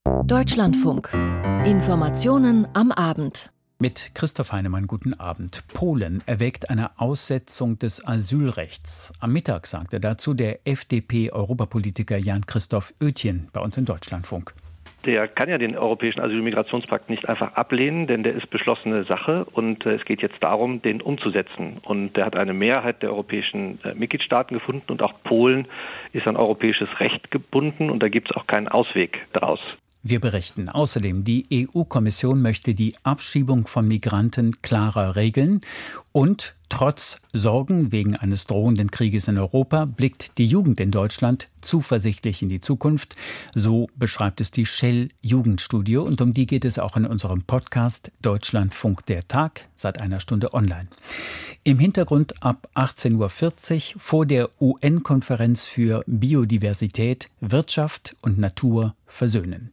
Deutschlandfunk. Informationen am Abend. Mit Christoph Heinemann, guten Abend. Polen erwägt eine Aussetzung des Asylrechts. Am Mittag sagte dazu der FDP-Europapolitiker Jan-Christoph Oetjen bei uns im Deutschlandfunk. Der kann ja den Europäischen Asyl- und Migrationspakt nicht einfach ablehnen, denn der ist beschlossene Sache und es geht jetzt darum, den umzusetzen. Und der hat eine Mehrheit der europäischen Mitgliedstaaten gefunden und auch Polen ist an europäisches Recht gebunden und da gibt es auch keinen Ausweg daraus. Wir berichten außerdem, die EU-Kommission möchte die Abschiebung von Migranten klarer regeln und trotz Sorgen wegen eines drohenden Krieges in Europa blickt die Jugend in Deutschland zuversichtlich in die Zukunft. So beschreibt es die Shell Jugendstudie und um die geht es auch in unserem Podcast Deutschlandfunk der Tag, seit einer Stunde online. Im Hintergrund ab 18.40 Uhr vor der UN-Konferenz für Biodiversität, Wirtschaft und Natur versöhnen.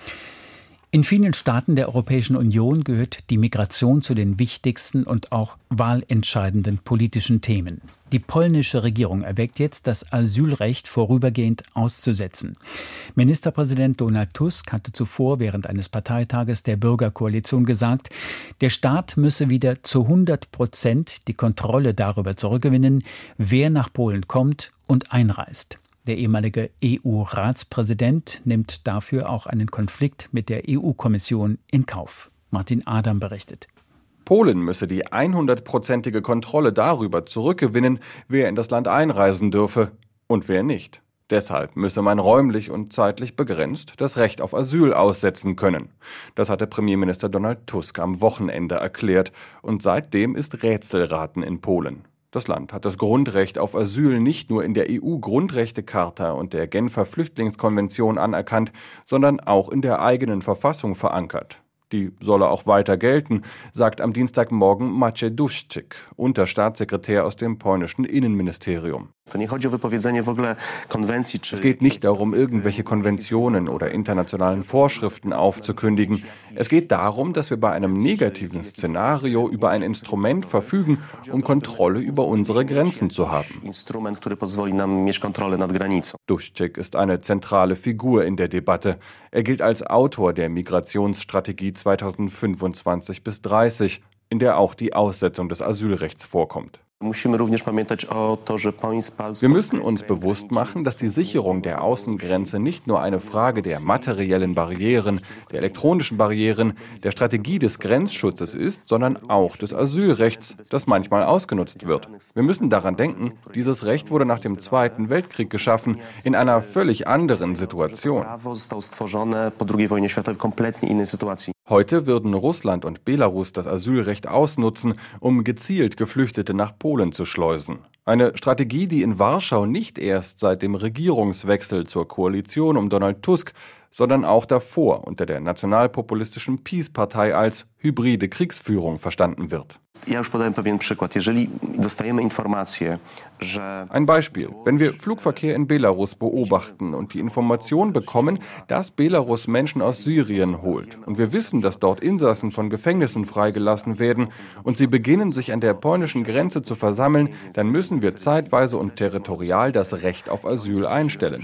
In vielen Staaten der Europäischen Union gehört die Migration zu den wichtigsten und auch wahlentscheidenden politischen Themen. Die polnische Regierung erwägt jetzt, das Asylrecht vorübergehend auszusetzen. Ministerpräsident Donald Tusk hatte zuvor während eines Parteitages der Bürgerkoalition gesagt, der Staat müsse wieder zu 100% die Kontrolle darüber zurückgewinnen, wer nach Polen kommt und einreist. Der ehemalige EU-Ratspräsident nimmt dafür auch einen Konflikt mit der EU-Kommission in Kauf. Martin Adam berichtet. Polen müsse die 100%ige Kontrolle darüber zurückgewinnen, wer in das Land einreisen dürfe und wer nicht. Deshalb müsse man räumlich und zeitlich begrenzt das Recht auf Asyl aussetzen können. Das hatte Premierminister Donald Tusk am Wochenende erklärt und seitdem ist Rätselraten in Polen. Das Land hat das Grundrecht auf Asyl nicht nur in der EU-Grundrechtecharta und der Genfer Flüchtlingskonvention anerkannt, sondern auch in der eigenen Verfassung verankert. Die solle auch weiter gelten, sagt am Dienstagmorgen Maciej Duszczyk, Unterstaatssekretär aus dem polnischen Innenministerium. Es geht nicht darum, irgendwelche Konventionen oder internationalen Vorschriften aufzukündigen. Es geht darum, dass wir bei einem negativen Szenario über ein Instrument verfügen, um Kontrolle über unsere Grenzen zu haben. Duszczyk ist eine zentrale Figur in der Debatte. Er gilt als Autor der Migrationsstrategie 2025 bis 30, in der auch die Aussetzung des Asylrechts vorkommt. Wir müssen uns bewusst machen, dass die Sicherung der Außengrenze nicht nur eine Frage der materiellen Barrieren, der elektronischen Barrieren, der Strategie des Grenzschutzes ist, sondern auch des Asylrechts, das manchmal ausgenutzt wird. Wir müssen daran denken, dieses Recht wurde nach dem Zweiten Weltkrieg geschaffen, in einer völlig anderen Situation. Heute würden Russland und Belarus das Asylrecht ausnutzen, um gezielt Geflüchtete nach Polen zu schleusen. Eine Strategie, die in Warschau nicht erst seit dem Regierungswechsel zur Koalition um Donald Tusk, sondern auch davor unter der nationalpopulistischen PiS-Partei als hybride Kriegsführung verstanden wird. Ein Beispiel. Wenn wir Flugverkehr in Belarus beobachten und die Information bekommen, dass Belarus Menschen aus Syrien holt und wir wissen, dass dort Insassen von Gefängnissen freigelassen werden und sie beginnen, sich an der polnischen Grenze zu versammeln, dann müssen wir zeitweise und territorial das Recht auf Asyl einstellen.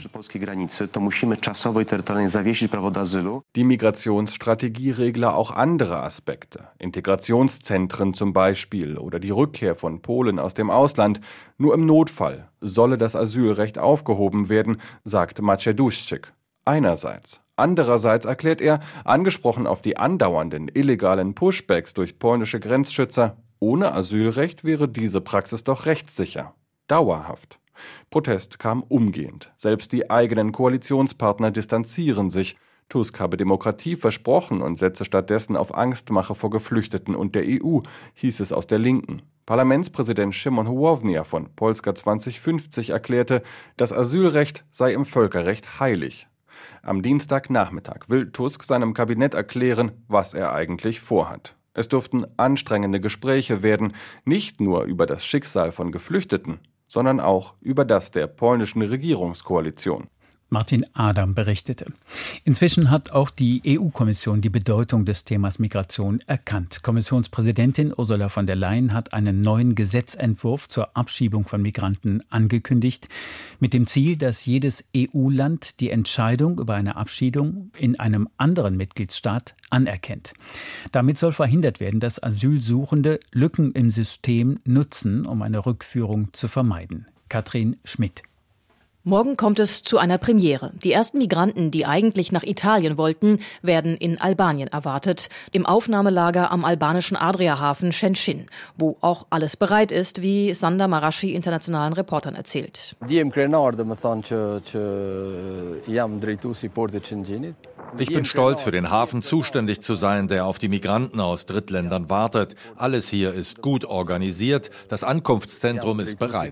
Die Migrationsstrategie regle auch andere Aspekte. Integrationszentren zum Beispiel oder die Rückkehr von Polen aus dem Ausland. Nur im Notfall solle das Asylrecht aufgehoben werden, sagt Maciej Duszczyk. Einerseits. Andererseits erklärt er, angesprochen auf die andauernden illegalen Pushbacks durch polnische Grenzschützer, ohne Asylrecht wäre diese Praxis doch rechtssicher. Dauerhaft. Protest kam umgehend. Selbst die eigenen Koalitionspartner distanzieren sich. Tusk habe Demokratie versprochen und setze stattdessen auf Angstmache vor Geflüchteten und der EU, hieß es aus der Linken. Parlamentspräsident Szymon Hołownia von Polska 2050 erklärte, das Asylrecht sei im Völkerrecht heilig. Am Dienstagnachmittag will Tusk seinem Kabinett erklären, was er eigentlich vorhat. Es dürften anstrengende Gespräche werden, nicht nur über das Schicksal von Geflüchteten, sondern auch über das der polnischen Regierungskoalition. Martin Adam berichtete. Inzwischen hat auch die EU-Kommission die Bedeutung des Themas Migration erkannt. Kommissionspräsidentin Ursula von der Leyen hat einen neuen Gesetzentwurf zur Abschiebung von Migranten angekündigt, mit dem Ziel, dass jedes EU-Land die Entscheidung über eine Abschiebung in einem anderen Mitgliedstaat anerkennt. Damit soll verhindert werden, dass Asylsuchende Lücken im System nutzen, um eine Rückführung zu vermeiden. Katrin Schmidt. Morgen kommt es zu einer Premiere. Die ersten Migranten, die eigentlich nach Italien wollten, werden in Albanien erwartet, im Aufnahmelager am albanischen Adriahafen Shëngjin, wo auch alles bereit ist, wie Sander Marashi internationalen Reportern erzählt. Ich bin stolz, für den Hafen zuständig zu sein, der auf die Migranten aus Drittländern wartet. Alles hier ist gut organisiert, das Ankunftszentrum ist bereit.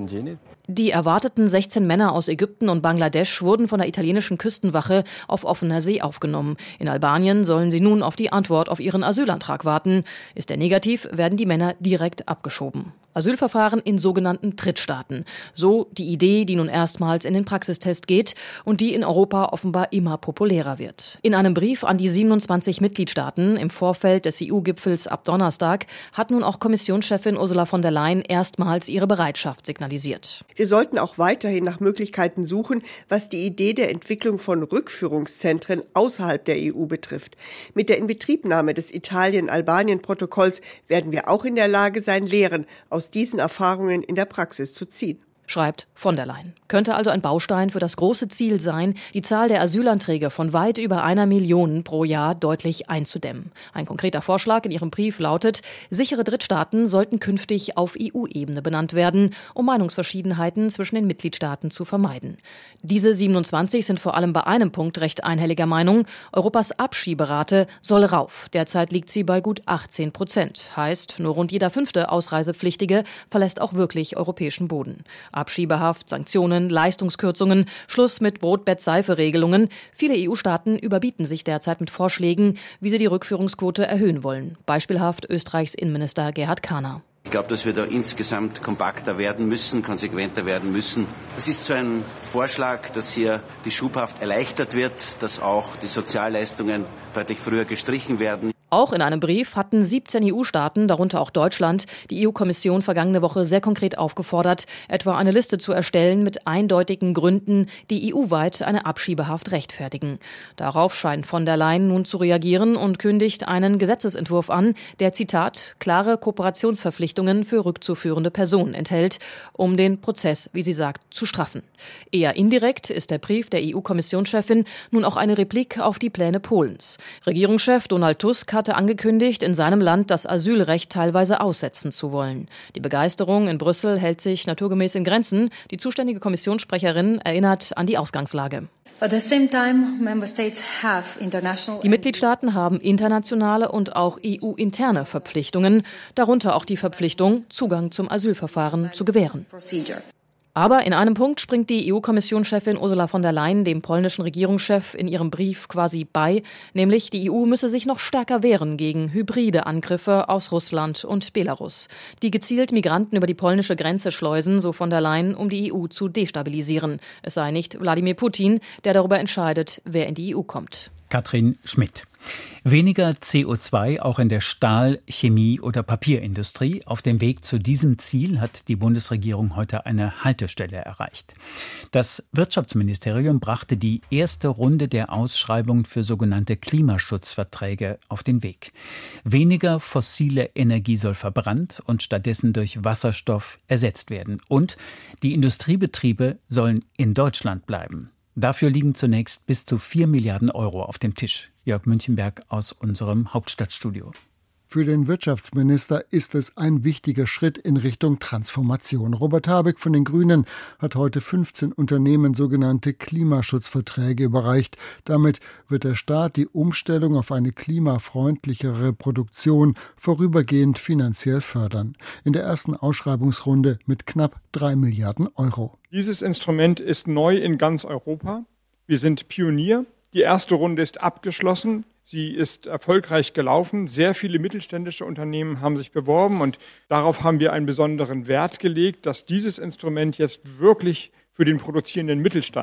Die erwarteten 16 Männer aus Ägypten und Bangladesch wurden von der italienischen Küstenwache auf offener See aufgenommen. In Albanien sollen sie nun auf die Antwort auf ihren Asylantrag warten. Ist er negativ, werden die Männer direkt abgeschoben. Asylverfahren in sogenannten Drittstaaten. So die Idee, die nun erstmals in den Praxistest geht und die in Europa offenbar immer populärer wird. In einem Brief an die 27 Mitgliedstaaten im Vorfeld des EU-Gipfels ab Donnerstag hat nun auch Kommissionschefin Ursula von der Leyen erstmals ihre Bereitschaft signalisiert. Wir sollten auch weiterhin nach Möglichkeiten suchen, was die Idee der Entwicklung von Rückführungszentren außerhalb der EU betrifft. Mit der Inbetriebnahme des Italien-Albanien-Protokolls werden wir auch in der Lage sein, Lehren aus diesen Erfahrungen in der Praxis zu ziehen. Schreibt von der Leyen. Könnte also ein Baustein für das große Ziel sein, die Zahl der Asylanträge von weit über 1 Million pro Jahr deutlich einzudämmen. Ein konkreter Vorschlag in ihrem Brief lautet, sichere Drittstaaten sollten künftig auf EU-Ebene benannt werden, um Meinungsverschiedenheiten zwischen den Mitgliedstaaten zu vermeiden. Diese 27 sind vor allem bei einem Punkt recht einhelliger Meinung. Europas Abschieberate soll rauf. Derzeit liegt sie bei gut 18%. Heißt, nur rund jeder 5. Ausreisepflichtige verlässt auch wirklich europäischen Boden. Abschiebehaft, Sanktionen, Leistungskürzungen, Schluss mit Brotbett-Seife-Regelungen. Viele EU-Staaten überbieten sich derzeit mit Vorschlägen, wie sie die Rückführungsquote erhöhen wollen. Beispielhaft Österreichs Innenminister Gerhard Kahner. Ich glaube, dass wir da insgesamt kompakter werden müssen, konsequenter werden müssen. Es ist so ein Vorschlag, dass hier die Schubhaft erleichtert wird, dass auch die Sozialleistungen deutlich früher gestrichen werden. Auch in einem Brief hatten 17 EU-Staaten, darunter auch Deutschland, die EU-Kommission vergangene Woche sehr konkret aufgefordert, etwa eine Liste zu erstellen mit eindeutigen Gründen, die EU-weit eine Abschiebehaft rechtfertigen. Darauf scheint von der Leyen nun zu reagieren und kündigt einen Gesetzesentwurf an, der, Zitat, klare Kooperationsverpflichtungen für rückzuführende Personen enthält, um den Prozess, wie sie sagt, zu straffen. Eher indirekt ist der Brief der EU-Kommissionschefin nun auch eine Replik auf die Pläne Polens. Regierungschef Donald Tusk hatte angekündigt, in seinem Land das Asylrecht teilweise aussetzen zu wollen. Die Begeisterung in Brüssel hält sich naturgemäß in Grenzen. Die zuständige Kommissionssprecherin erinnert an die Ausgangslage. Die Mitgliedstaaten haben internationale und auch EU-interne Verpflichtungen, darunter auch die Verpflichtung, Zugang zum Asylverfahren zu gewähren. Aber in einem Punkt springt die EU-Kommissionschefin Ursula von der Leyen dem polnischen Regierungschef in ihrem Brief quasi bei, nämlich die EU müsse sich noch stärker wehren gegen hybride Angriffe aus Russland und Belarus, die gezielt Migranten über die polnische Grenze schleusen, so von der Leyen, um die EU zu destabilisieren. Es sei nicht Wladimir Putin, der darüber entscheidet, wer in die EU kommt. Katrin Schmidt. Weniger CO2 auch in der Stahl-, Chemie- oder Papierindustrie. Auf dem Weg zu diesem Ziel hat die Bundesregierung heute eine Haltestelle erreicht. Das Wirtschaftsministerium brachte die erste Runde der Ausschreibung für sogenannte Klimaschutzverträge auf den Weg. Weniger fossile Energie soll verbrannt und stattdessen durch Wasserstoff ersetzt werden. Und die Industriebetriebe sollen in Deutschland bleiben. Dafür liegen zunächst bis zu 4 Milliarden Euro auf dem Tisch. Jörg Münchenberg aus unserem Hauptstadtstudio. Für den Wirtschaftsminister ist es ein wichtiger Schritt in Richtung Transformation. Robert Habeck von den Grünen hat heute 15 Unternehmen sogenannte Klimaschutzverträge überreicht. Damit wird der Staat die Umstellung auf eine klimafreundlichere Produktion vorübergehend finanziell fördern. In der ersten Ausschreibungsrunde mit knapp 3 Milliarden Euro. Dieses Instrument ist neu in ganz Europa. Wir sind Pionier. Die erste Runde ist abgeschlossen. Sie ist erfolgreich gelaufen. Sehr viele mittelständische Unternehmen haben sich beworben und darauf haben wir einen besonderen Wert gelegt, dass dieses Instrument jetzt wirklich für den produzierenden Mittelstand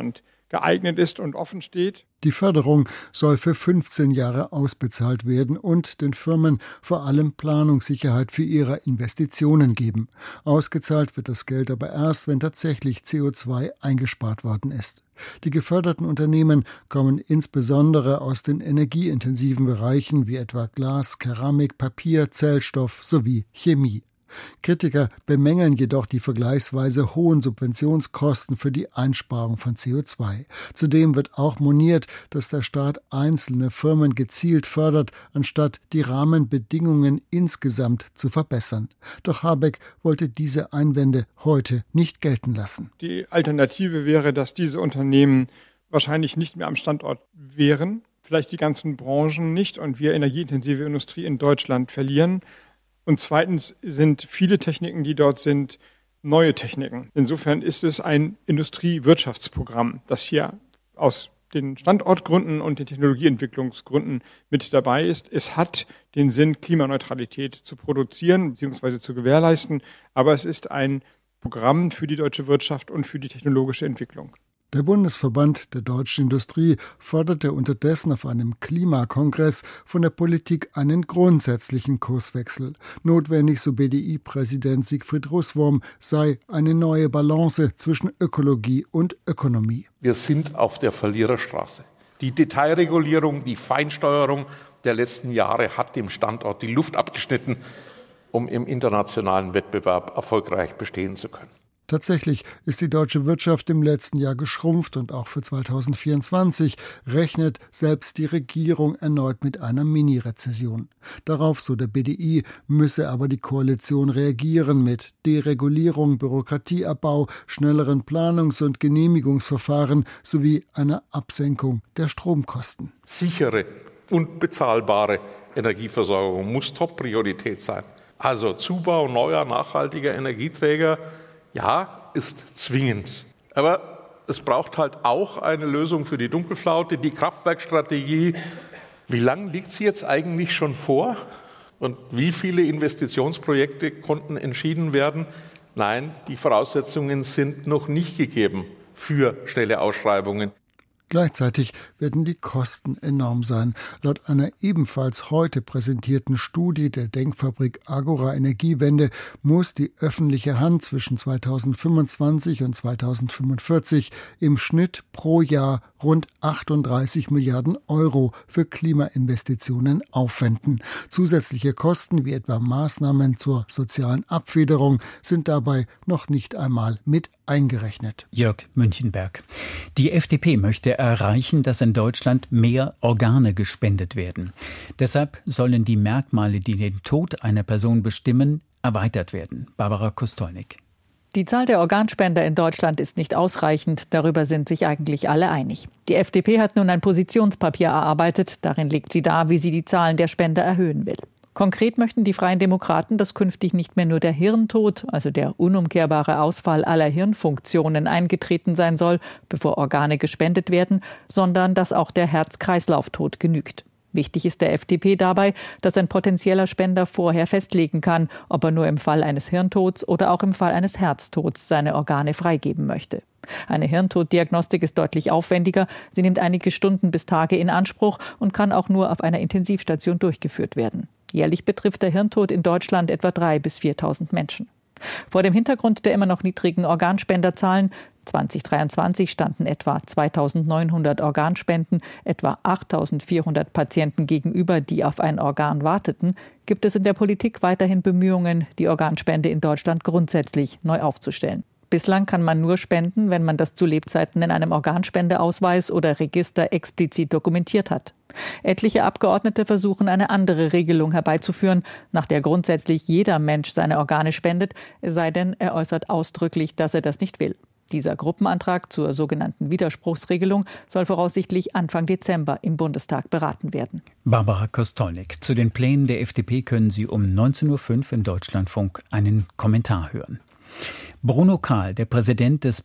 geeignet ist und offen steht. Die Förderung soll für 15 Jahre ausbezahlt werden und den Firmen vor allem Planungssicherheit für ihre Investitionen geben. Ausgezahlt wird das Geld aber erst, wenn tatsächlich CO2 eingespart worden ist. Die geförderten Unternehmen kommen insbesondere aus den energieintensiven Bereichen wie etwa Glas, Keramik, Papier, Zellstoff sowie Chemie. Kritiker bemängeln jedoch die vergleichsweise hohen Subventionskosten für die Einsparung von CO2. Zudem wird auch moniert, dass der Staat einzelne Firmen gezielt fördert, anstatt die Rahmenbedingungen insgesamt zu verbessern. Doch Habeck wollte diese Einwände heute nicht gelten lassen. Die Alternative wäre, dass diese Unternehmen wahrscheinlich nicht mehr am Standort wären, vielleicht die ganzen Branchen nicht und wir energieintensive Industrie in Deutschland verlieren. Und zweitens sind viele Techniken, die dort sind, neue Techniken. Insofern ist es ein Industriewirtschaftsprogramm, das hier aus den Standortgründen und den Technologieentwicklungsgründen mit dabei ist. Es hat den Sinn, Klimaneutralität zu produzieren bzw. zu gewährleisten, aber es ist ein Programm für die deutsche Wirtschaft und für die technologische Entwicklung. Der Bundesverband der deutschen Industrie forderte unterdessen auf einem Klimakongress von der Politik einen grundsätzlichen Kurswechsel. Notwendig, so BDI-Präsident Siegfried Russwurm, sei eine neue Balance zwischen Ökologie und Ökonomie. Wir sind auf der Verliererstraße. Die Detailregulierung, die Feinsteuerung der letzten Jahre hat dem Standort die Luft abgeschnitten, um im internationalen Wettbewerb erfolgreich bestehen zu können. Tatsächlich ist die deutsche Wirtschaft im letzten Jahr geschrumpft und auch für 2024 rechnet selbst die Regierung erneut mit einer Mini-Rezession. Darauf, so der BDI, müsse aber die Koalition reagieren mit Deregulierung, Bürokratieabbau, schnelleren Planungs- und Genehmigungsverfahren sowie einer Absenkung der Stromkosten. Sichere und bezahlbare Energieversorgung muss Top-Priorität sein. Also Zubau neuer, nachhaltiger Energieträger, ja, ist zwingend. Aber es braucht halt auch eine Lösung für die Dunkelflaute, die Kraftwerkstrategie. Wie lange liegt sie jetzt eigentlich schon vor? Und wie viele Investitionsprojekte konnten entschieden werden? Nein, die Voraussetzungen sind noch nicht gegeben für schnelle Ausschreibungen. Gleichzeitig werden die Kosten enorm sein. Laut einer ebenfalls heute präsentierten Studie der Denkfabrik Agora Energiewende muss die öffentliche Hand zwischen 2025 und 2045 im Schnitt pro Jahr rund 38 Milliarden Euro für Klimainvestitionen aufwenden. Zusätzliche Kosten wie etwa Maßnahmen zur sozialen Abfederung sind dabei noch nicht einmal mit eingerechnet. Jörg Münchenberg. Die FDP möchte erreichen, dass in Deutschland mehr Organe gespendet werden. Deshalb sollen die Merkmale, die den Tod einer Person bestimmen, erweitert werden. Barbara Kostolnik. Die Zahl der Organspender in Deutschland ist nicht ausreichend. Darüber sind sich eigentlich alle einig. Die FDP hat nun ein Positionspapier erarbeitet. Darin legt sie dar, wie sie die Zahlen der Spender erhöhen will. Konkret möchten die Freien Demokraten, dass künftig nicht mehr nur der Hirntod, also der unumkehrbare Ausfall aller Hirnfunktionen, eingetreten sein soll, bevor Organe gespendet werden, sondern dass auch der Herz-Kreislauf-Tod genügt. Wichtig ist der FDP dabei, dass ein potenzieller Spender vorher festlegen kann, ob er nur im Fall eines Hirntods oder auch im Fall eines Herztods seine Organe freigeben möchte. Eine Hirntoddiagnostik ist deutlich aufwendiger. Sie nimmt einige Stunden bis Tage in Anspruch und kann auch nur auf einer Intensivstation durchgeführt werden. Jährlich betrifft der Hirntod in Deutschland etwa 3.000 bis 4.000 Menschen. Vor dem Hintergrund der immer noch niedrigen Organspenderzahlen 2023 standen etwa 2.900 Organspenden, etwa 8.400 Patienten gegenüber, die auf ein Organ warteten, gibt es in der Politik weiterhin Bemühungen, die Organspende in Deutschland grundsätzlich neu aufzustellen. Bislang kann man nur spenden, wenn man das zu Lebzeiten in einem Organspendeausweis oder Register explizit dokumentiert hat. Etliche Abgeordnete versuchen, eine andere Regelung herbeizuführen, nach der grundsätzlich jeder Mensch seine Organe spendet, es sei denn, er äußert ausdrücklich, dass er das nicht will. Dieser Gruppenantrag zur sogenannten Widerspruchsregelung soll voraussichtlich Anfang Dezember im Bundestag beraten werden. Barbara Kostolnik. Zu den Plänen der FDP können Sie um 19.05 Uhr im Deutschlandfunk einen Kommentar hören. Bruno Kahl, der Präsident des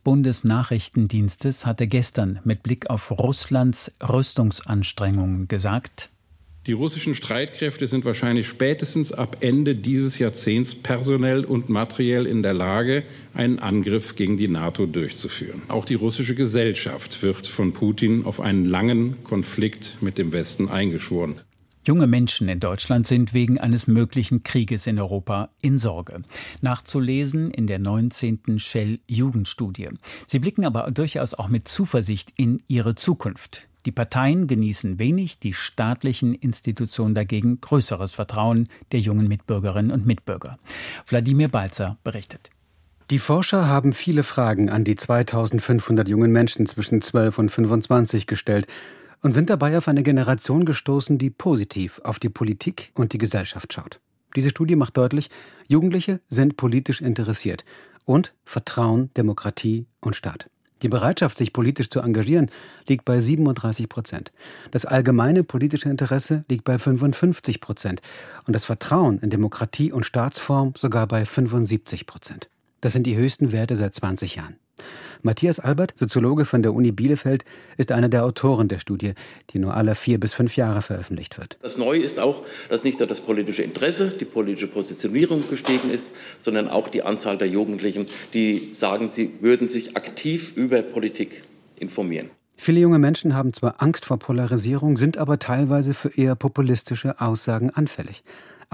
Bundesnachrichtendienstes, hatte gestern mit Blick auf Russlands Rüstungsanstrengungen gesagt: Die russischen Streitkräfte sind wahrscheinlich spätestens ab Ende dieses Jahrzehnts personell und materiell in der Lage, einen Angriff gegen die NATO durchzuführen. Auch die russische Gesellschaft wird von Putin auf einen langen Konflikt mit dem Westen eingeschworen. Junge Menschen in Deutschland sind wegen eines möglichen Krieges in Europa in Sorge. Nachzulesen in der 19. Shell-Jugendstudie. Sie blicken aber durchaus auch mit Zuversicht in ihre Zukunft. Die Parteien genießen wenig, die staatlichen Institutionen dagegen größeres Vertrauen der jungen Mitbürgerinnen und Mitbürger. Wladimir Balzer berichtet. Die Forscher haben viele Fragen an die 2500 jungen Menschen zwischen 12 und 25 gestellt und sind dabei auf eine Generation gestoßen, die positiv auf die Politik und die Gesellschaft schaut. Diese Studie macht deutlich, Jugendliche sind politisch interessiert und vertrauen Demokratie und Staat. Die Bereitschaft, sich politisch zu engagieren, liegt bei 37%. Das allgemeine politische Interesse liegt bei 55% und das Vertrauen in Demokratie und Staatsform sogar bei 75%. Das sind die höchsten Werte seit 20 Jahren. Matthias Albert, Soziologe von der Uni Bielefeld, ist einer der Autoren der Studie, die nur alle 4 bis 5 Jahre veröffentlicht wird. Das Neue ist auch, dass nicht nur das politische Interesse, die politische Positionierung gestiegen ist, sondern auch die Anzahl der Jugendlichen, die sagen, sie würden sich aktiv über Politik informieren. Viele junge Menschen haben zwar Angst vor Polarisierung, sind aber teilweise für eher populistische Aussagen anfällig.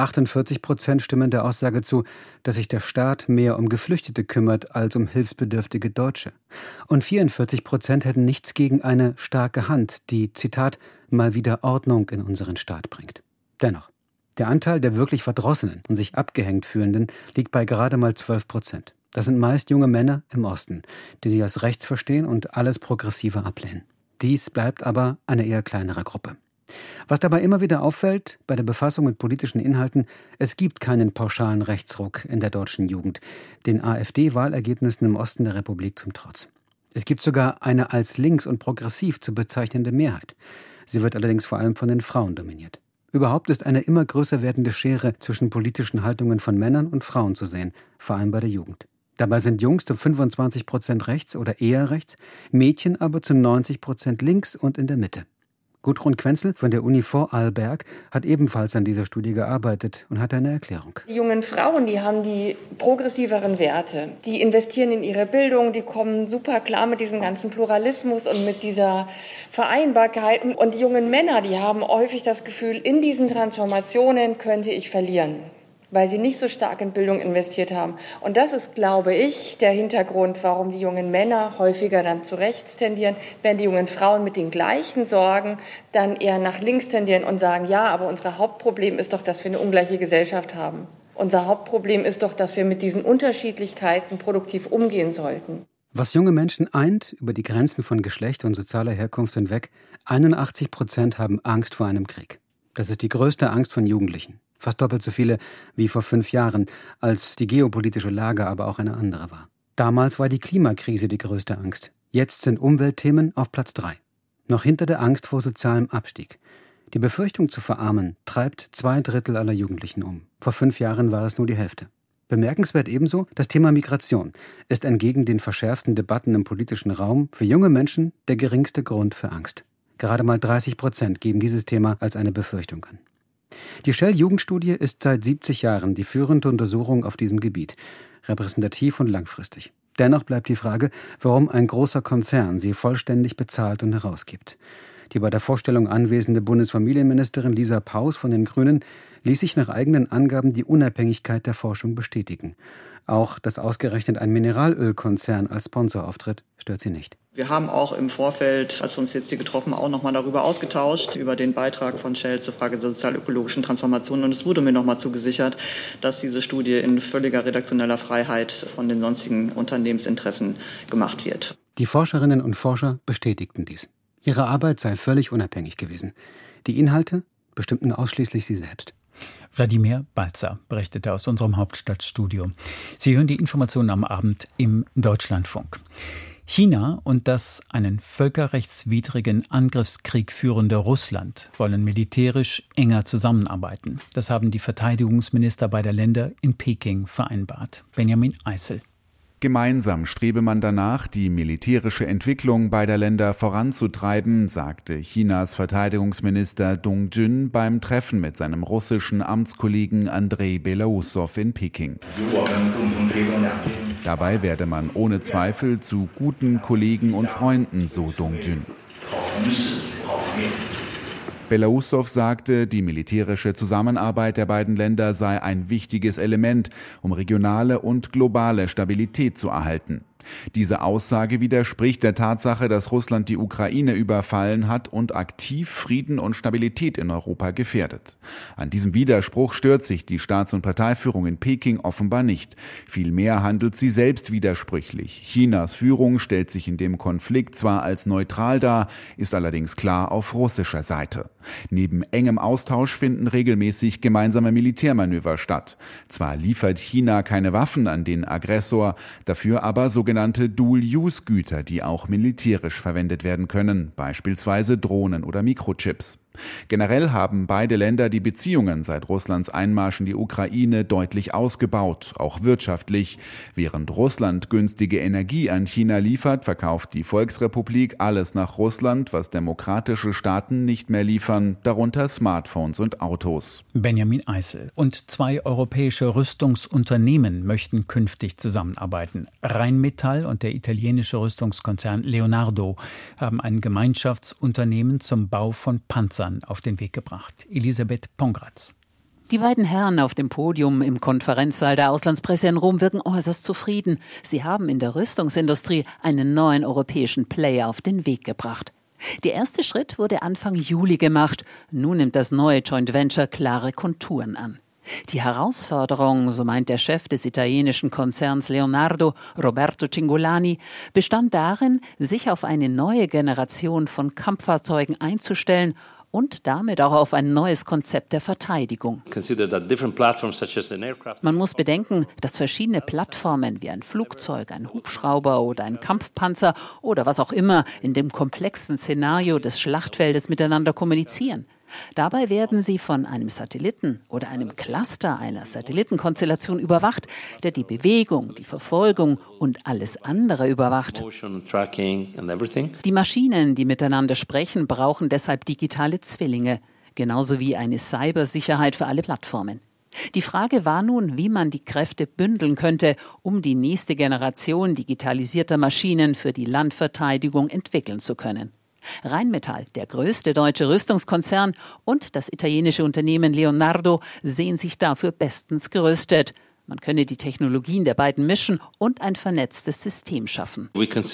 48% stimmen der Aussage zu, dass sich der Staat mehr um Geflüchtete kümmert als um hilfsbedürftige Deutsche. Und 44% hätten nichts gegen eine starke Hand, die, Zitat, mal wieder Ordnung in unseren Staat bringt. Dennoch, der Anteil der wirklich Verdrossenen und sich abgehängt fühlenden liegt bei gerade mal 12%. Das sind meist junge Männer im Osten, die sich als rechts verstehen und alles Progressive ablehnen. Dies bleibt aber eine eher kleinere Gruppe. Was dabei immer wieder auffällt bei der Befassung mit politischen Inhalten, es gibt keinen pauschalen Rechtsruck in der deutschen Jugend, den AfD-Wahlergebnissen im Osten der Republik zum Trotz. Es gibt sogar eine als links und progressiv zu bezeichnende Mehrheit. Sie wird allerdings vor allem von den Frauen dominiert. Überhaupt ist eine immer größer werdende Schere zwischen politischen Haltungen von Männern und Frauen zu sehen, vor allem bei der Jugend. Dabei sind Jungs zu 25% rechts oder eher rechts, Mädchen aber zu 90% links und in der Mitte. Gudrun Quenzel von der Uni Vorarlberg hat ebenfalls an dieser Studie gearbeitet und hat eine Erklärung. Die jungen Frauen, die haben die progressiveren Werte. Die investieren in ihre Bildung, die kommen super klar mit diesem ganzen Pluralismus und mit dieser Vereinbarkeit. Und die jungen Männer, die haben häufig das Gefühl, in diesen Transformationen könnte ich verlieren, weil sie nicht so stark in Bildung investiert haben. Und das ist, glaube ich, der Hintergrund, warum die jungen Männer häufiger dann zu rechts tendieren, während die jungen Frauen mit den gleichen Sorgen dann eher nach links tendieren und sagen, ja, aber unser Hauptproblem ist doch, dass wir eine ungleiche Gesellschaft haben. Unser Hauptproblem ist doch, dass wir mit diesen Unterschiedlichkeiten produktiv umgehen sollten. Was junge Menschen eint, über die Grenzen von Geschlecht und sozialer Herkunft hinweg, 81% haben Angst vor einem Krieg. Das ist die größte Angst von Jugendlichen. Fast doppelt so viele wie vor 5 Jahren, als die geopolitische Lage aber auch eine andere war. Damals war die Klimakrise die größte Angst. Jetzt sind Umweltthemen auf Platz 3. Noch hinter der Angst vor sozialem Abstieg. Die Befürchtung zu verarmen treibt 2/3 aller Jugendlichen um. Vor 5 Jahren war es nur die Hälfte. Bemerkenswert ebenso, das Thema Migration ist entgegen den verschärften Debatten im politischen Raum für junge Menschen der geringste Grund für Angst. Gerade mal 30% geben dieses Thema als eine Befürchtung an. Die Shell-Jugendstudie ist seit 70 Jahren die führende Untersuchung auf diesem Gebiet, repräsentativ und langfristig. Dennoch bleibt die Frage, warum ein großer Konzern sie vollständig bezahlt und herausgibt. Die bei der Vorstellung anwesende Bundesfamilienministerin Lisa Paus von den Grünen ließ sich nach eigenen Angaben die Unabhängigkeit der Forschung bestätigen. Auch, dass ausgerechnet ein Mineralölkonzern als Sponsor auftritt, stört sie nicht. Wir haben auch im Vorfeld, als wir uns jetzt hier getroffen haben, auch nochmal darüber ausgetauscht, über den Beitrag von Shell zur Frage der sozial-ökologischen Transformation. Und es wurde mir nochmal zugesichert, dass diese Studie in völliger redaktioneller Freiheit von den sonstigen Unternehmensinteressen gemacht wird. Die Forscherinnen und Forscher bestätigten dies. Ihre Arbeit sei völlig unabhängig gewesen. Die Inhalte bestimmten ausschließlich sie selbst. Wladimir Balzer berichtete aus unserem Hauptstadtstudio. Sie hören die Informationen am Abend im Deutschlandfunk. China und das einen völkerrechtswidrigen Angriffskrieg führende Russland wollen militärisch enger zusammenarbeiten. Das haben die Verteidigungsminister beider Länder in Peking vereinbart. Benjamin Eisel. Gemeinsam strebe man danach, die militärische Entwicklung beider Länder voranzutreiben, sagte Chinas Verteidigungsminister Dong Jun beim Treffen mit seinem russischen Amtskollegen Andrei Beloussow in Peking. Dabei werde man ohne Zweifel zu guten Kollegen und Freunden, so Dong Jun. Beloussow sagte, die militärische Zusammenarbeit der beiden Länder sei ein wichtiges Element, um regionale und globale Stabilität zu erhalten. Diese Aussage widerspricht der Tatsache, dass Russland die Ukraine überfallen hat und aktiv Frieden und Stabilität in Europa gefährdet. An diesem Widerspruch stört sich die Staats- und Parteiführung in Peking offenbar nicht. Vielmehr handelt sie selbst widersprüchlich. Chinas Führung stellt sich in dem Konflikt zwar als neutral dar, ist allerdings klar auf russischer Seite. Neben engem Austausch finden regelmäßig gemeinsame Militärmanöver statt. Zwar liefert China keine Waffen an den Aggressor, dafür aber sogenannte Dual-Use-Güter, die auch militärisch verwendet werden können, beispielsweise Drohnen oder Mikrochips. Generell haben beide Länder die Beziehungen seit Russlands Einmarsch in die Ukraine deutlich ausgebaut, auch wirtschaftlich. Während Russland günstige Energie an China liefert, verkauft die Volksrepublik alles nach Russland, was demokratische Staaten nicht mehr liefern, darunter Smartphones und Autos. Benjamin Eisel. Und 2 europäische Rüstungsunternehmen möchten künftig zusammenarbeiten. Rheinmetall und der italienische Rüstungskonzern Leonardo haben ein Gemeinschaftsunternehmen zum Bau von Panzern auf den Weg gebracht. Elisabeth Pongratz. Die beiden Herren auf dem Podium im Konferenzsaal der Auslandspresse in Rom wirken äußerst zufrieden. Sie haben in der Rüstungsindustrie einen neuen europäischen Player auf den Weg gebracht. Der erste Schritt wurde Anfang Juli gemacht. Nun nimmt das neue Joint Venture klare Konturen an. Die Herausforderung, so meint der Chef des italienischen Konzerns Leonardo, Roberto Cingolani, bestand darin, sich auf eine neue Generation von Kampffahrzeugen einzustellen und damit auch auf ein neues Konzept der Verteidigung. Man muss bedenken, dass verschiedene Plattformen wie ein Flugzeug, ein Hubschrauber oder ein Kampfpanzer oder was auch immer in dem komplexen Szenario des Schlachtfeldes miteinander kommunizieren. Dabei werden sie von einem Satelliten oder einem Cluster einer Satellitenkonstellation überwacht, der die Bewegung, die Verfolgung und alles andere überwacht. Die Maschinen, die miteinander sprechen, brauchen deshalb digitale Zwillinge, genauso wie eine Cybersicherheit für alle Plattformen. Die Frage war nun, wie man die Kräfte bündeln könnte, um die nächste Generation digitalisierter Maschinen für die Landverteidigung entwickeln zu können. Rheinmetall, der größte deutsche Rüstungskonzern, und das italienische Unternehmen Leonardo sehen sich dafür bestens gerüstet. Man könne die Technologien der beiden mischen und ein vernetztes System schaffen.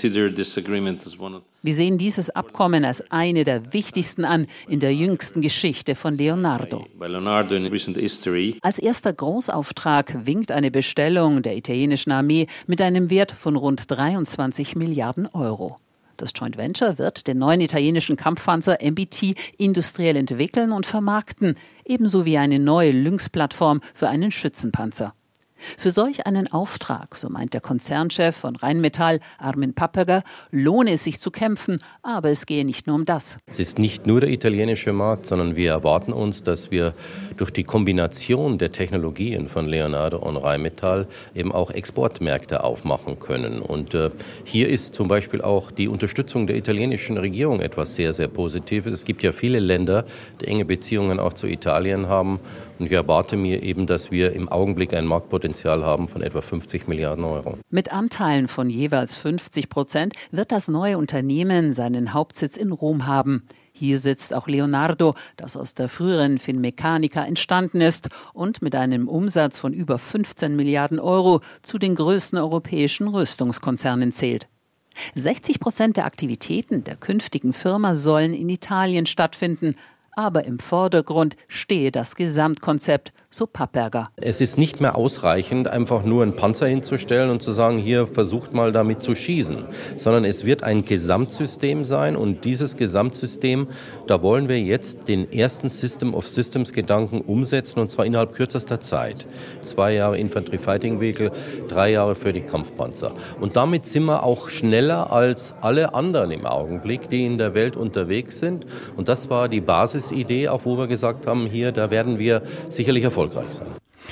Wir sehen dieses Abkommen als eine der wichtigsten an in der jüngsten Geschichte von Leonardo. Als erster Großauftrag winkt eine Bestellung der italienischen Armee mit einem Wert von rund 23 Milliarden Euro. Das Joint Venture wird den neuen italienischen Kampfpanzer MBT industriell entwickeln und vermarkten, ebenso wie eine neue Lynx-Plattform für einen Schützenpanzer. Für solch einen Auftrag, so meint der Konzernchef von Rheinmetall, Armin Papperger, lohne es sich zu kämpfen, aber es gehe nicht nur um das. Es ist nicht nur der italienische Markt, sondern wir erwarten uns, dass wir durch die Kombination der Technologien von Leonardo und Rheinmetall eben auch Exportmärkte aufmachen können. Und hier ist zum Beispiel auch die Unterstützung der italienischen Regierung etwas sehr, sehr Positives. Es gibt ja viele Länder, die enge Beziehungen auch zu Italien haben. Und ich erwarte mir eben, dass wir im Augenblick ein Marktpotenzial haben von etwa 50 Milliarden Euro. Mit Anteilen von jeweils 50% wird das neue Unternehmen seinen Hauptsitz in Rom haben. Hier sitzt auch Leonardo, das aus der früheren Finmeccanica entstanden ist und mit einem Umsatz von über 15 Milliarden Euro zu den größten europäischen Rüstungskonzernen zählt. 60% der Aktivitäten der künftigen Firma sollen in Italien stattfinden. Aber im Vordergrund stehe das Gesamtkonzept, so Papperger. Es ist nicht mehr ausreichend, einfach nur einen Panzer hinzustellen und zu sagen, hier versucht mal damit zu schießen, sondern es wird ein Gesamtsystem sein und dieses Gesamtsystem, da wollen wir jetzt den ersten System of Systems Gedanken umsetzen und zwar innerhalb kürzester Zeit. 2 Jahre Infantry Fighting Vehicle, 3 Jahre für die Kampfpanzer. Und damit sind wir auch schneller als alle anderen im Augenblick, die in der Welt unterwegs sind. Und das war die Basisidee, auch wo wir gesagt haben, hier, da werden wir sicherlich erfolgreich sein.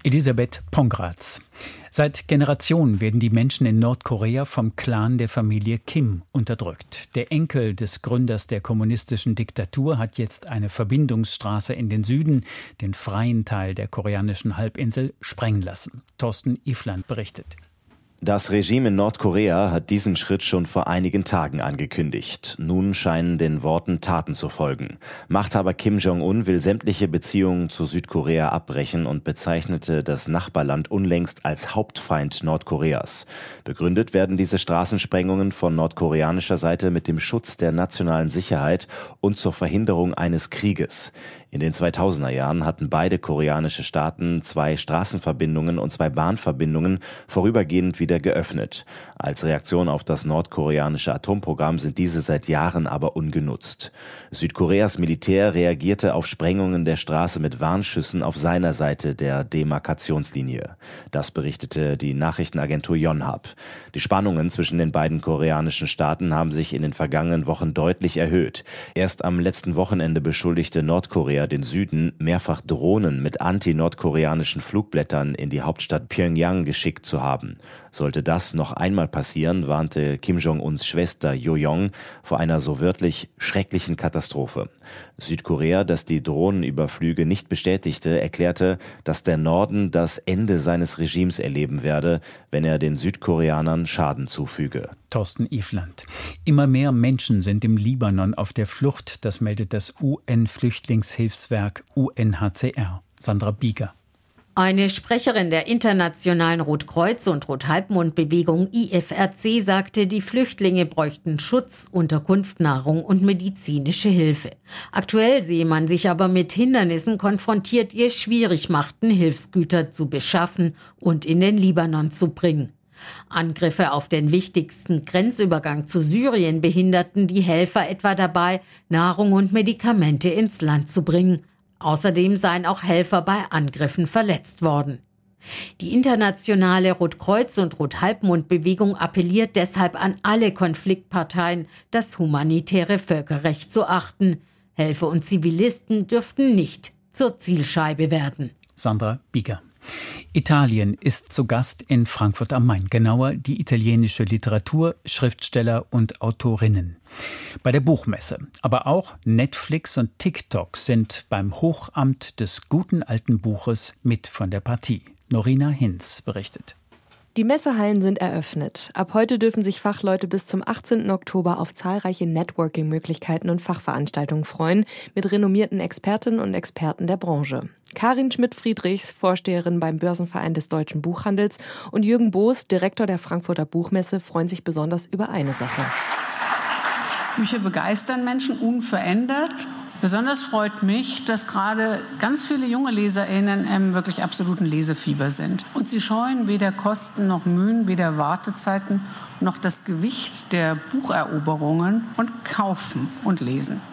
Elisabeth Pongratz. Seit Generationen werden die Menschen in Nordkorea vom Clan der Familie Kim unterdrückt. Der Enkel des Gründers der kommunistischen Diktatur hat jetzt eine Verbindungsstraße in den Süden, den freien Teil der koreanischen Halbinsel, sprengen lassen. Thorsten Ifland berichtet. Das Regime in Nordkorea hat diesen Schritt schon vor einigen Tagen angekündigt. Nun scheinen den Worten Taten zu folgen. Machthaber Kim Jong-un will sämtliche Beziehungen zu Südkorea abbrechen und bezeichnete das Nachbarland unlängst als Hauptfeind Nordkoreas. Begründet werden diese Straßensprengungen von nordkoreanischer Seite mit dem Schutz der nationalen Sicherheit und zur Verhinderung eines Krieges. In den 2000er Jahren hatten beide koreanische Staaten 2 Straßenverbindungen und 2 Bahnverbindungen vorübergehend wieder geöffnet. Als Reaktion auf das nordkoreanische Atomprogramm sind diese seit Jahren aber ungenutzt. Südkoreas Militär reagierte auf Sprengungen der Straße mit Warnschüssen auf seiner Seite der Demarkationslinie. Das berichtete die Nachrichtenagentur Yonhap. Die Spannungen zwischen den beiden koreanischen Staaten haben sich in den vergangenen Wochen deutlich erhöht. Erst am letzten Wochenende beschuldigte Nordkorea den Süden, mehrfach Drohnen mit anti-nordkoreanischen Flugblättern in die Hauptstadt Pyongyang geschickt zu haben. Sollte das noch einmal passieren, warnte Kim Jong-uns Schwester Jo-Yong vor einer so wörtlich schrecklichen Katastrophe. Südkorea, das die Drohnenüberflüge nicht bestätigte, erklärte, dass der Norden das Ende seines Regimes erleben werde, wenn er den Südkoreanern Schaden zufüge. Thorsten Ifland. Immer mehr Menschen sind im Libanon auf der Flucht, das meldet das UN-Flüchtlingshilfswerk UNHCR. Sandra Bieger. Eine Sprecherin der internationalen Rotkreuz- und Rothalbmondbewegung IFRC sagte, die Flüchtlinge bräuchten Schutz, Unterkunft, Nahrung und medizinische Hilfe. Aktuell sehe man sich aber mit Hindernissen konfrontiert, die es schwierig machten, Hilfsgüter zu beschaffen und in den Libanon zu bringen. Angriffe auf den wichtigsten Grenzübergang zu Syrien behinderten die Helfer etwa dabei, Nahrung und Medikamente ins Land zu bringen. Außerdem seien auch Helfer bei Angriffen verletzt worden. Die internationale Rotkreuz- und Rothalbmondbewegung appelliert deshalb an alle Konfliktparteien, das humanitäre Völkerrecht zu achten. Helfer und Zivilisten dürften nicht zur Zielscheibe werden. Sandra Bieger. Italien ist zu Gast in Frankfurt am Main, genauer die italienische Literatur, Schriftsteller und Autorinnen. Bei der Buchmesse, aber auch Netflix und TikTok sind beim Hochamt des guten alten Buches mit von der Partie. Norina Hinz berichtet. Die Messehallen sind eröffnet. Ab heute dürfen sich Fachleute bis zum 18. Oktober auf zahlreiche Networking-Möglichkeiten und Fachveranstaltungen freuen, mit renommierten Expertinnen und Experten der Branche. Karin Schmidt-Friedrichs, Vorsteherin beim Börsenverein des Deutschen Buchhandels, und Jürgen Boos, Direktor der Frankfurter Buchmesse, freuen sich besonders über eine Sache. Bücher begeistern Menschen unverändert. Besonders freut mich, dass gerade ganz viele junge LeserInnen im wirklich absoluten Lesefieber sind. Und sie scheuen weder Kosten noch Mühen, weder Wartezeiten noch das Gewicht der Bucheroberungen und kaufen und lesen.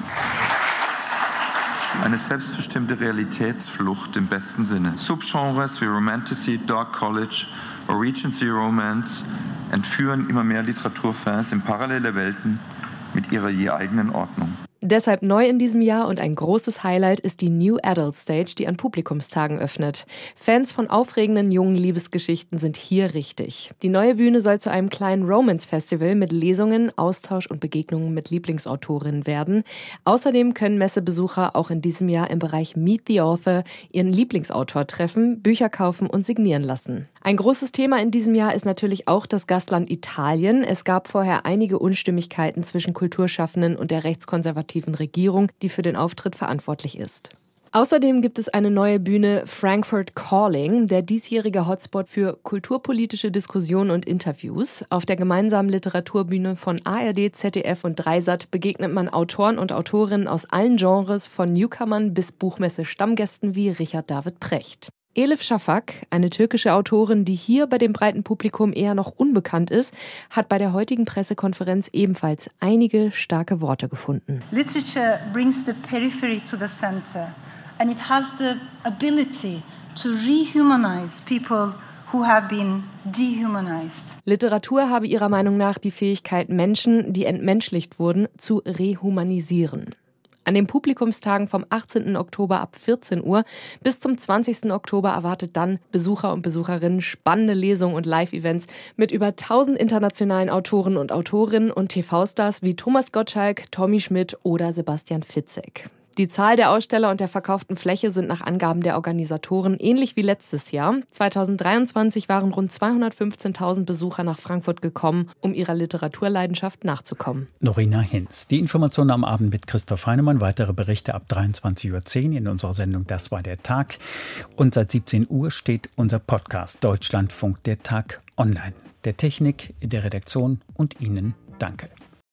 Eine selbstbestimmte Realitätsflucht im besten Sinne. Subgenres wie Romantasy, Dark College oder Regency Romance entführen immer mehr Literaturfans in parallele Welten mit ihrer je eigenen Ordnung. Deshalb neu in diesem Jahr und ein großes Highlight ist die New Adult Stage, die an Publikumstagen öffnet. Fans von aufregenden jungen Liebesgeschichten sind hier richtig. Die neue Bühne soll zu einem kleinen Romance-Festival mit Lesungen, Austausch und Begegnungen mit Lieblingsautorinnen werden. Außerdem können Messebesucher auch in diesem Jahr im Bereich Meet the Author ihren Lieblingsautor treffen, Bücher kaufen und signieren lassen. Ein großes Thema in diesem Jahr ist natürlich auch das Gastland Italien. Es gab vorher einige Unstimmigkeiten zwischen Kulturschaffenden und der rechtskonservativen Regierung, die für den Auftritt verantwortlich ist. Außerdem gibt es eine neue Bühne Frankfurt Calling, der diesjährige Hotspot für kulturpolitische Diskussionen und Interviews. Auf der gemeinsamen Literaturbühne von ARD, ZDF und Dreisat begegnet man Autoren und Autorinnen aus allen Genres, von Newcomern bis Buchmesse-Stammgästen wie Richard David Precht. Elif Shafak, eine türkische Autorin, die hier bei dem breiten Publikum eher noch unbekannt ist, hat bei der heutigen Pressekonferenz ebenfalls einige starke Worte gefunden. Literature brings the periphery to the center and it has the ability to rehumanize people who have been dehumanized. Literatur habe ihrer Meinung nach die Fähigkeit, Menschen, die entmenschlicht wurden, zu rehumanisieren. An den Publikumstagen vom 18. Oktober ab 14 Uhr bis zum 20. Oktober erwartet dann Besucher und Besucherinnen spannende Lesungen und Live-Events mit über 1000 internationalen Autoren und Autorinnen und TV-Stars wie Thomas Gottschalk, Tommy Schmidt oder Sebastian Fitzek. Die Zahl der Aussteller und der verkauften Fläche sind nach Angaben der Organisatoren ähnlich wie letztes Jahr. 2023 waren rund 215.000 Besucher nach Frankfurt gekommen, um ihrer Literaturleidenschaft nachzukommen. Norina Hinz. Die Informationen am Abend mit Christoph Heinemann. Weitere Berichte ab 23.10 Uhr in unserer Sendung Das war der Tag. Und seit 17 Uhr steht unser Podcast Deutschlandfunk der Tag online. Der Technik, der Redaktion und Ihnen danke.